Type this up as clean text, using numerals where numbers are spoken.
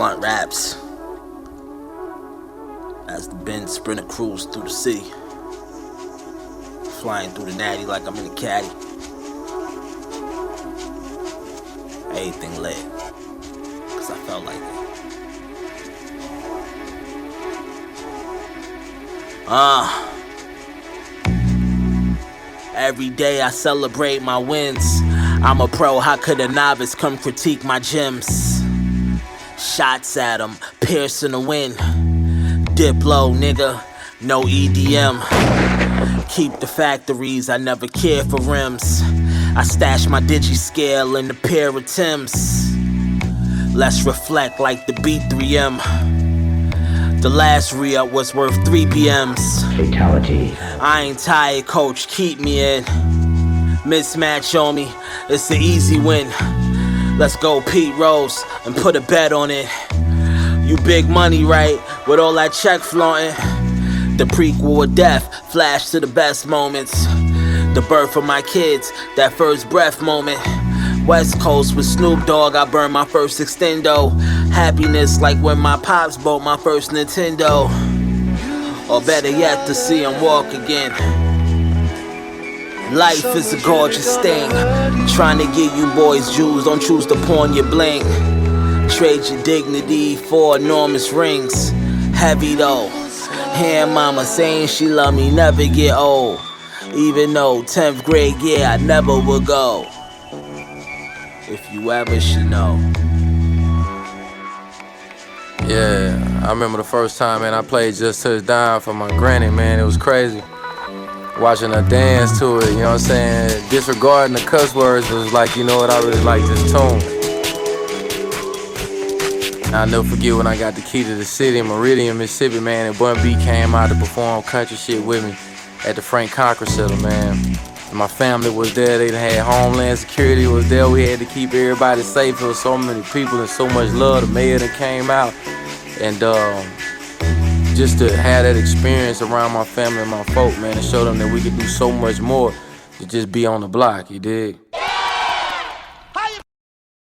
blunt raps as the Benz Sprinter cruise through the city, flying through the natty like I'm in a caddy. Everything lit, cause I felt like it. Every day I celebrate my wins. I'm a pro, how could a novice come critique my gems? Shots at him, piercing the wind. Diplo, nigga, no EDM. Keep the factories, I never care for rims. I stash my digi-scale in a pair of Timbs. Let's reflect like the B3M. The last re-up was worth 3 BMs. Fatality. I ain't tired, coach, keep me in. Mismatch on me, it's an easy win. Let's go Pete Rose and put a bet on it. You big money, right? With all that check flaunting. The prequel of death, flash to the best moments. The birth of my kids, that first breath moment. West Coast with Snoop Dogg, I burned my first extendo. Happiness like when my pops bought my first Nintendo. Or better yet, to see him walk again. Life is a gorgeous thing. Trying to get you boys jewels, don't choose to pawn your bling. Trade your dignity for enormous rings. Heavy though. Hear mama saying she love me, never get old. Even though 10th grade, yeah, I never would go. If you ever should know. Yeah, I remember the first time, man, I played Just Touch Down for my granny, man. It was crazy. Watching her dance to it, you know what I'm saying? Disregarding the cuss words, it was like, you know what, I really like this tune. I'll never forget when I got the key to the city in Meridian, Mississippi, man, and Bun B came out to perform country shit with me at the Frank Conquer Center, man. And my family was there, they had Homeland Security was there, we had to keep everybody safe. There was so many people and so much love. The mayor that came out, and just to have that experience around my family and my folk, man, and show them that we could do so much more than just be on the block, you dig?